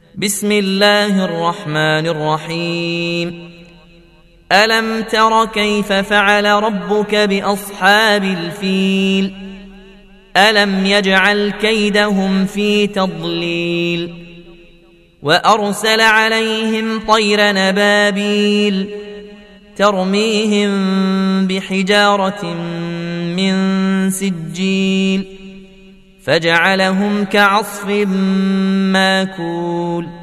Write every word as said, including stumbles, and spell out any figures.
بسم الله الرحمن الرحيم. ألم تر كيف فعل ربك بأصحاب الفيل؟ ألم يجعل كيدهم في تضليل وأرسل عليهم طير نبابيل ترميهم بحجارة من سجيل فجعلهم كعصف ماكول